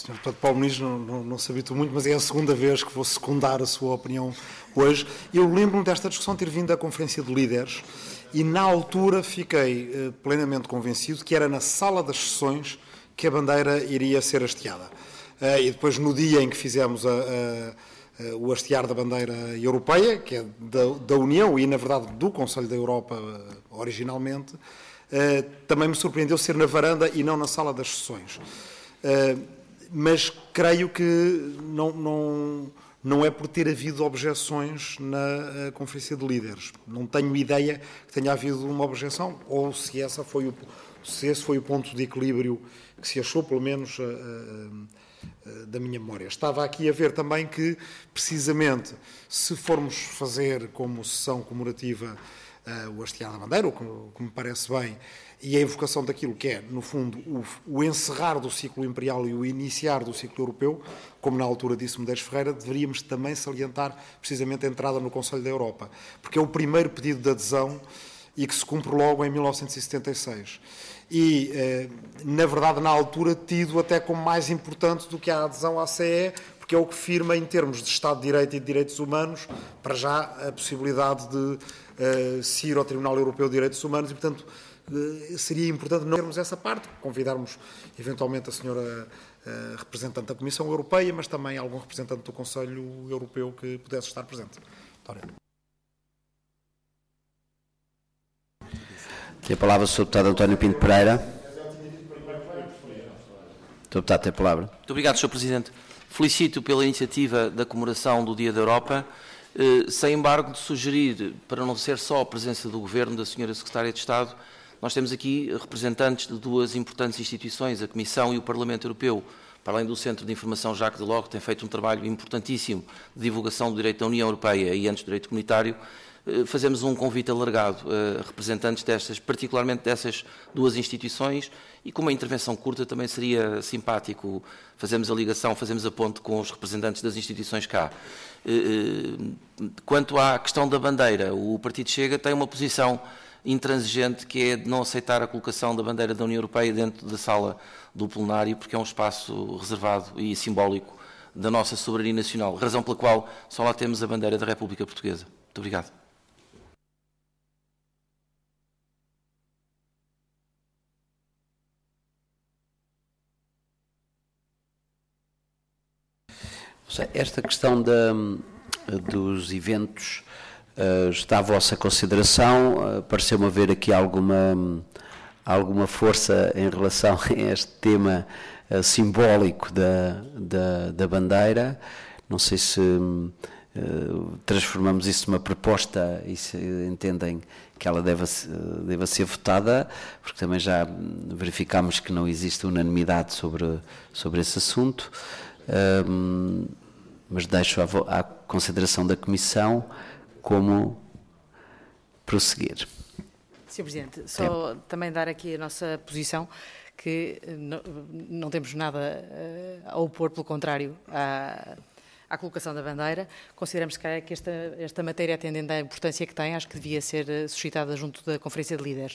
senhor Deputado Paulo Muniz não, não, não se habitua muito, mas é a segunda vez que vou secundar a sua opinião hoje. Eu lembro-me desta discussão ter vindo da Conferência de Líderes e, na altura, fiquei eh, plenamente convencido que era na sala das sessões que a bandeira iria ser hasteada. Eh, e depois, no dia em que fizemos a, a, a, o hastear da bandeira europeia, que é da, da União e, na verdade, do Conselho da Europa, originalmente, eh, também me surpreendeu ser na varanda e não na sala das sessões. Uh, mas creio que não, não, não é por ter havido objeções na uh, Conferência de Líderes. Não tenho ideia que tenha havido uma objeção, ou se, essa foi o, se esse foi o ponto de equilíbrio que se achou, pelo menos, uh, uh, uh, da minha memória. Estava aqui a ver também que, precisamente, se formos fazer como sessão comemorativa uh, o hastear da bandeira, o que, o que me parece bem, e a evocação daquilo que é, no fundo, o, o encerrar do ciclo imperial e o iniciar do ciclo europeu, como na altura disse Medeiros Ferreira, deveríamos também salientar precisamente a entrada no Conselho da Europa, porque é o primeiro pedido de adesão e que se cumpre logo em mil novecentos e setenta e seis. E, eh, na verdade, na altura, tido até como mais importante do que a adesão à C E, porque é o que firma, em termos de Estado de Direito e de Direitos Humanos, para já a possibilidade de eh, se ir ao Tribunal Europeu de Direitos Humanos e, portanto, seria importante não termos essa parte, convidarmos eventualmente a senhora a representante da Comissão Europeia, mas também algum representante do Conselho Europeu que pudesse estar presente. Tem a palavra o senhor Deputado António Pinto Pereira. O Deputado tem a palavra. Muito obrigado, senhor Presidente. Felicito pela iniciativa da comemoração do Dia da Europa, eh, sem embargo de sugerir, para não ser só a presença do Governo, da senhora Secretária de Estado, nós temos aqui representantes de duas importantes instituições, a Comissão e o Parlamento Europeu, para além do Centro de Informação Jacques Delors, que tem feito um trabalho importantíssimo de divulgação do direito da União Europeia e antes do direito comunitário. Fazemos um convite alargado a representantes destas, particularmente dessas duas instituições, e com uma intervenção curta também seria simpático fazermos a ligação, fazemos a ponte com os representantes das instituições cá. Quanto à questão da bandeira, o Partido Chega tem uma posição intransigente, que é de não aceitar a colocação da bandeira da União Europeia dentro da sala do plenário, porque é um espaço reservado e simbólico da nossa soberania nacional, razão pela qual só lá temos a bandeira da República Portuguesa. Muito obrigado. Esta questão da, dos eventos Uh, está à vossa consideração, uh, pareceu-me haver aqui alguma, alguma força em relação a este tema uh, simbólico da, da, da bandeira. Não sei se uh, transformamos isso numa proposta e se entendem que ela deva, deva ser votada, porque também já verificámos que não existe unanimidade sobre, sobre esse assunto, uh, mas deixo à, à consideração da Comissão como prosseguir. senhor Presidente, só é. também dar aqui a nossa posição, que não, não temos nada a opor, pelo contrário, à, à colocação da bandeira. Consideramos que esta, esta matéria, atendendo à importância que tem, acho que devia ser suscitada junto da Conferência de Líderes.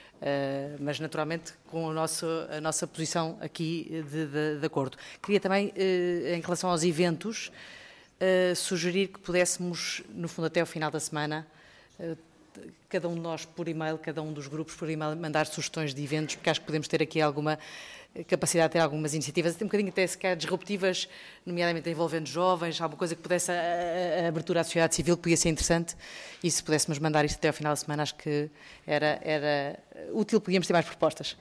Uh, mas, naturalmente, com a nossa, a nossa posição aqui de, de, de acordo. Queria também, uh, em relação aos eventos, Uh, sugerir que pudéssemos, no fundo, até ao final da semana, uh, cada um de nós por e-mail, cada um dos grupos por e-mail, mandar sugestões de eventos, porque acho que podemos ter aqui alguma capacidade de ter algumas iniciativas, até um bocadinho até sequer disruptivas, nomeadamente envolvendo jovens, alguma coisa que pudesse, a, a abertura à sociedade civil, que podia ser interessante, e se pudéssemos mandar isto até ao final da semana, acho que era, era útil, podíamos ter mais propostas.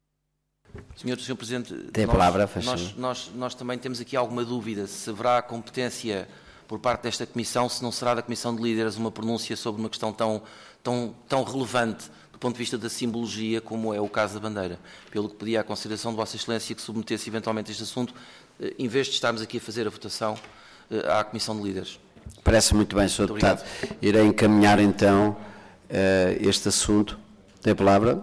Senhor, Senhor Presidente, Tem a nós, palavra, nós, nós, nós também temos aqui alguma dúvida se haverá competência por parte desta Comissão, se não será da Comissão de Líderes uma pronúncia sobre uma questão tão, tão, tão relevante do ponto de vista da simbologia, como é o caso da bandeira. Pelo que pedi à consideração de Vossa Excelência que submetesse eventualmente este assunto, em vez de estarmos aqui a fazer a votação à Comissão de Líderes. Parece muito bem, senhor Deputado. Irei encaminhar então este assunto. Tem a palavra.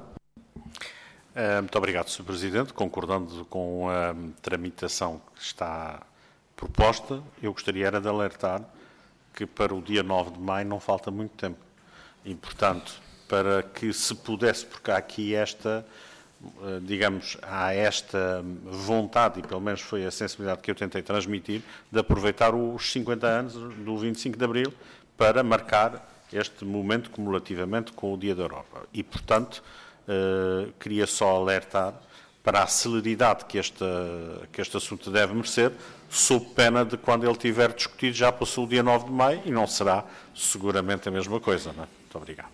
Muito obrigado, senhor Presidente. Concordando com a tramitação que está proposta, eu gostaria era de alertar que para o dia nove de maio não falta muito tempo. E, portanto, para que se pudesse, porque há aqui esta, digamos, há esta vontade, e pelo menos foi a sensibilidade que eu tentei transmitir, de aproveitar os cinquenta anos do vinte e cinco de Abril para marcar este momento cumulativamente com o Dia da Europa. E, portanto, eh, queria só alertar para a celeridade que este, que este assunto deve merecer, sob pena de, quando ele tiver discutido, já passou o dia nove de maio, e não será seguramente a mesma coisa. Não é? Muito obrigado.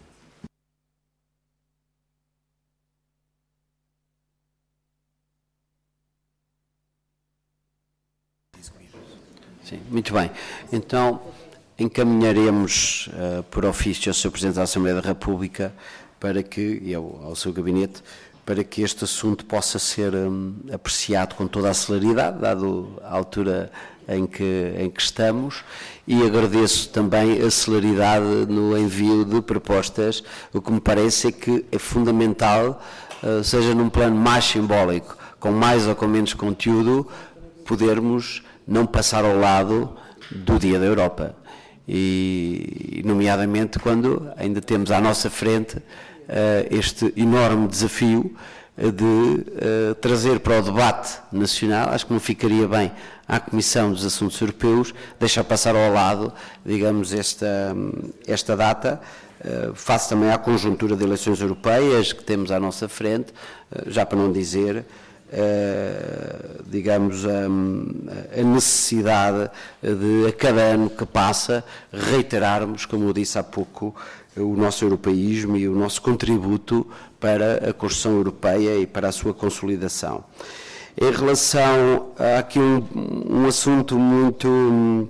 Sim, muito bem. Então, encaminharemos uh, por ofício ao senhor Presidente da Assembleia da República para que, e ao, ao seu gabinete, para que este assunto possa ser um, apreciado com toda a celeridade, dado a altura em que, em que estamos, e agradeço também a celeridade no envio de propostas. O que me parece é que é fundamental, uh, seja num plano mais simbólico, com mais ou com menos conteúdo, podermos não passar ao lado do Dia da Europa. E, nomeadamente, quando ainda temos à nossa frente uh, este enorme desafio de uh, trazer para o debate nacional, acho que não ficaria bem à Comissão dos Assuntos Europeus deixar passar ao lado, digamos, esta, esta data, uh, face também à conjuntura de eleições europeias que temos à nossa frente, uh, já para não dizer, Uh, digamos, a, a necessidade de, a cada ano que passa, reiterarmos, como eu disse há pouco, o nosso europeísmo e o nosso contributo para a construção europeia e para a sua consolidação. Em relação a aqui um, um assunto muito, uh,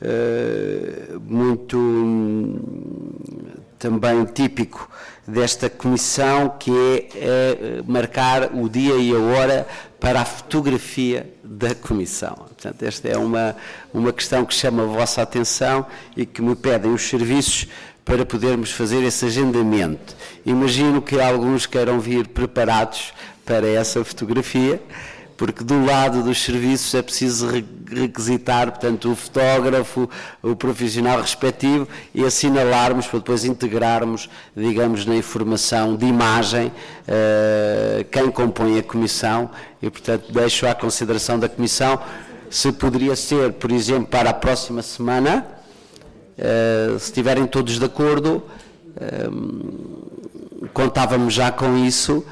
muito também típico desta comissão, que é, é marcar o dia e a hora para a fotografia da comissão. Portanto, esta é uma, uma questão que chama a vossa atenção e que me pedem os serviços para podermos fazer esse agendamento. Imagino que alguns queiram vir preparados para essa fotografia, porque do lado dos serviços é preciso requisitar, portanto, o fotógrafo, o profissional respectivo, e assinalarmos para depois integrarmos, digamos, na informação de imagem uh, quem compõe a comissão, e, portanto, deixo à consideração da comissão se poderia ser, por exemplo, para a próxima semana, uh, se estiverem todos de acordo, uh, contávamos já com isso.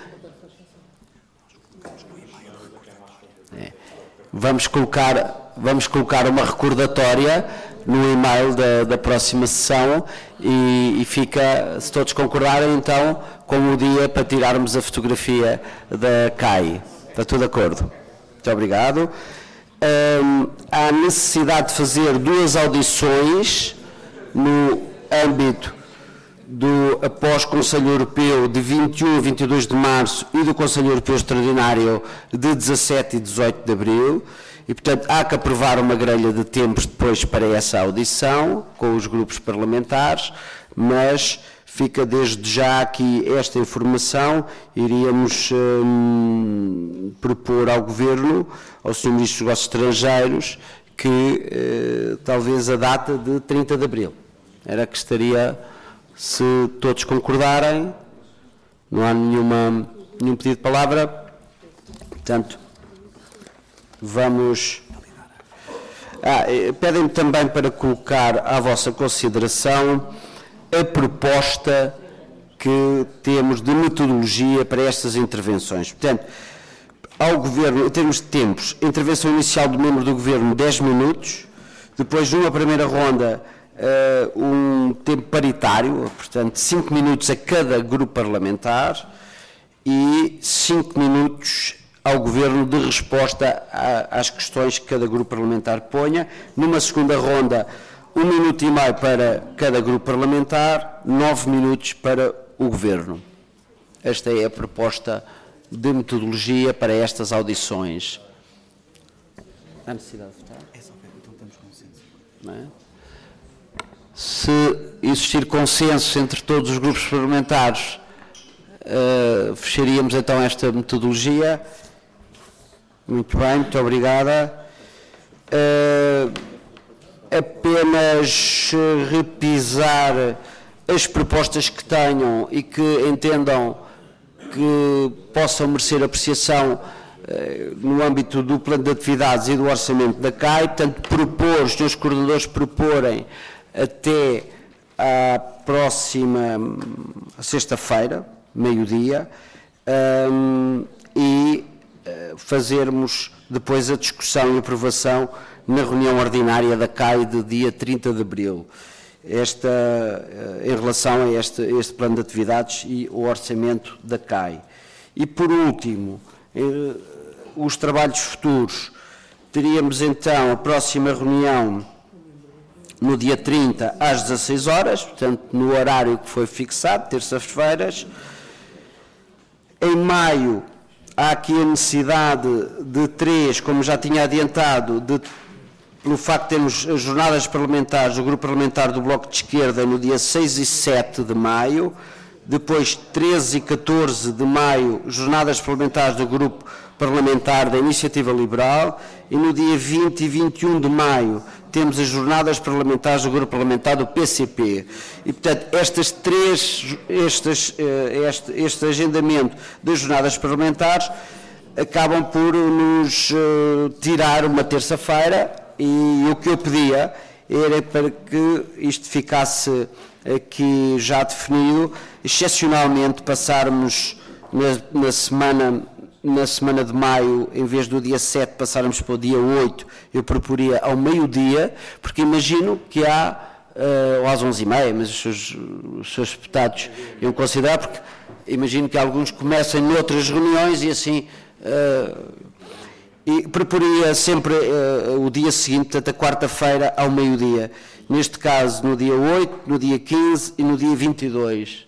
Vamos colocar, vamos colocar uma recordatória no e-mail da, da próxima sessão e, e fica, se todos concordarem, então, com o dia para tirarmos a fotografia da C A I. Está tudo de acordo? Muito obrigado. Hum, há necessidade de fazer duas audições no âmbito do após Conselho Europeu de vinte e um a vinte e dois de março e do Conselho Europeu Extraordinário de dezassete e dezoito de abril, e, portanto, há que aprovar uma grelha de tempos depois para essa audição com os grupos parlamentares, mas fica desde já aqui esta informação. Iríamos hum, propor ao Governo, ao senhor Ministro dos Negócios Estrangeiros, que eh, talvez a data de trinta de abril era que estaria. Se todos concordarem, não há nenhuma, nenhum pedido de palavra, portanto, vamos... Ah, pedem-me também para colocar à vossa consideração a proposta que temos de metodologia para estas intervenções. Portanto, ao Governo, em termos de tempos, intervenção inicial do membro do Governo, dez minutos, depois, numa primeira ronda, Uh, um tempo paritário, portanto, cinco minutos a cada grupo parlamentar e cinco minutos ao Governo de resposta a, às questões que cada grupo parlamentar ponha. Numa segunda ronda, um minuto e meio para cada grupo parlamentar, nove minutos para o Governo. Esta é a proposta de metodologia para estas audições. Há necessidade de votar? É só que então temos consenso. Não é? Se existir consenso entre todos os grupos parlamentares, uh, fecharíamos então esta metodologia. Muito bem, muito obrigada. Uh, apenas repisar as propostas que tenham e que entendam que possam merecer apreciação eh, no âmbito do plano de atividades e do orçamento da C A I, portanto, propor, os senhores coordenadores proporem até à próxima sexta-feira, meio-dia, um, e uh, fazermos depois a discussão e aprovação na reunião ordinária da C A I de dia trinta de abril. Esta, uh, em relação a este, este plano de atividades e o orçamento da C A I. E, por último, uh, os trabalhos futuros. Teríamos, então, a próxima reunião no dia trinta, às dezasseis horas, portanto, no horário que foi fixado, terças-feiras. Em maio, há aqui a necessidade de três, como já tinha adiantado, de, pelo facto de termos as jornadas parlamentares, o grupo parlamentar do Bloco de Esquerda, no dia seis e sete de maio, depois treze e catorze de maio, jornadas parlamentares do grupo parlamentar da Iniciativa Liberal, e no dia vinte e vinte e um de maio temos as jornadas parlamentares do grupo parlamentar do P C P. E, portanto, estas três, estas, este, este agendamento das jornadas parlamentares acabam por nos uh, tirar uma terça-feira, e o que eu pedia era para que isto ficasse aqui já definido, excepcionalmente passarmos na, na semana na semana de maio, em vez do dia sete, passarmos para o dia oito, eu proporia ao meio-dia, porque imagino que há, uh, ou às onze e meia, mas os seus, os seus deputados iam considerar, porque imagino que alguns comecem noutras reuniões e assim, uh, e proporia sempre uh, o dia seguinte, portanto, a quarta-feira, ao meio-dia. Neste caso, no dia oito, no dia quinze e no dia vinte e dois.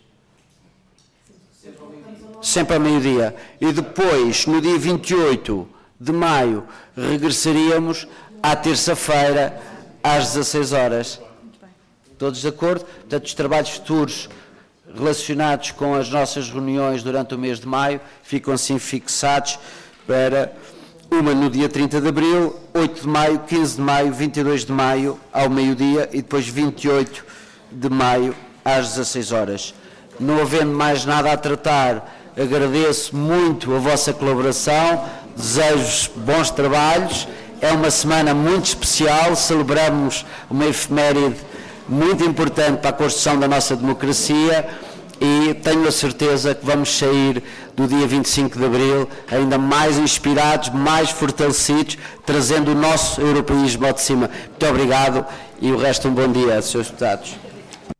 Sempre ao meio-dia. E depois, no dia vinte e oito de maio, regressaríamos à terça-feira, às dezasseis horas. Todos de acordo? Portanto, os trabalhos futuros relacionados com as nossas reuniões durante o mês de maio ficam assim fixados para uma no dia trinta de abril, oito de maio, quinze de maio, vinte e dois de maio, ao meio-dia, e depois vinte e oito de maio, às dezasseis horas. Não havendo mais nada a tratar, agradeço muito a vossa colaboração, desejo bons trabalhos. É uma semana muito especial, celebramos uma efeméride muito importante para a construção da nossa democracia, e tenho a certeza que vamos sair do dia vinte e cinco de abril ainda mais inspirados, mais fortalecidos, trazendo o nosso europeísmo ao de cima. Muito obrigado e o resto um bom dia, senhores deputados.